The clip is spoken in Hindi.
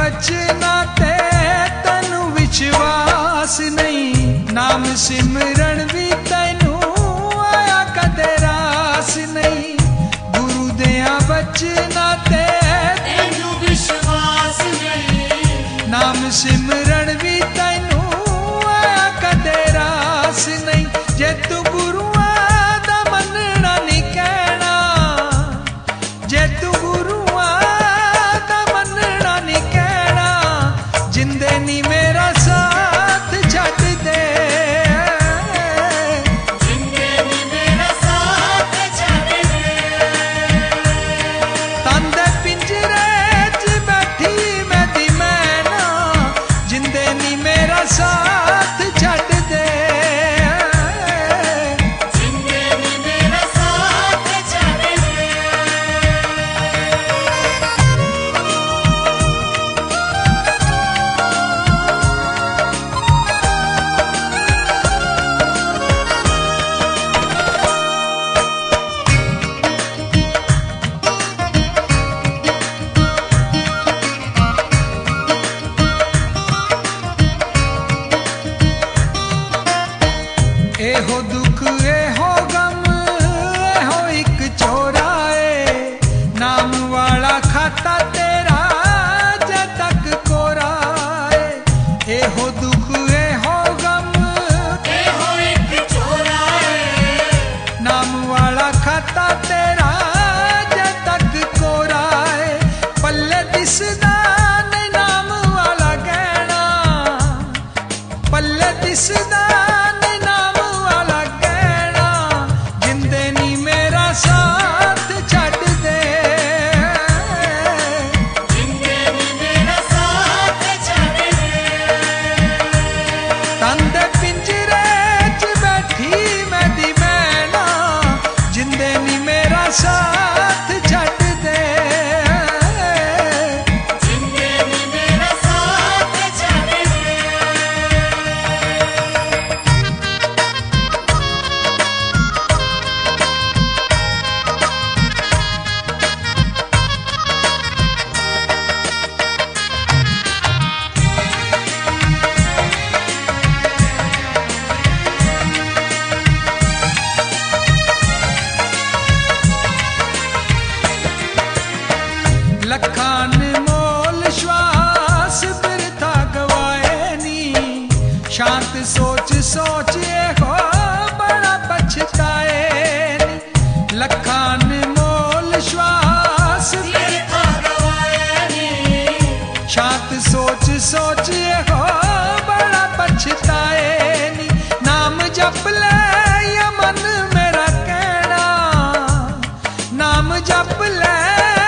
बचना ते तैनू विश्वास नहीं, नाम सिमरन भी तैनू आया कदे रास नहीं। गुरु दिया बचना ते तैनू विश्वास नहीं, नाम सिमरन भी तैनू आया कदे रास नहीं। जे तू गुरुआं दा मनना नहीं कहना, जे तू गुरुआं दा मनना नहीं कहना, जिंदे नी मेरा साथ छड्ड दे, जिंदे नी मेरा साथ छड्ड दे। तन दे पिंजरे च बैठी मैं दी मैना, जिंदे नी मेरा साथ छड्ड दे। जिंदे नी मेरा साथ छड्ड दे। एहो दुख एहो गम एहो एक चोराए, नाम वाला खाता तेरा जद तक कोराए। एहो दुख एहो गम एहो एक चोराए, नाम वाला खाता तेरा जद तक कोराए। पल्ले दिसदा नहीं नाम वाला गहना, पल्ले दिसदा नहीं नाम वाला गहना, जिंदे नी मेरा साथ छड्ड दे, जिंदे नी मेरा साथ छड्ड दे। तन दे पिंजरे च बैठी मैं दी मैना, जिंदे नी मेरा साथ छड्ड दे। जिंदे नी मेरा साथ छड्ड दे। लखान मोल श्वास बिरथा गवाए नी, शांत सोच सोच हो बड़ा पछताए नी। लखान मोल श्वास बिरथा गवाए नी, शांत सोच सोच हो बड़ा पछताए नी। नाम जप ले या मन मेरा कहना, नाम जप ले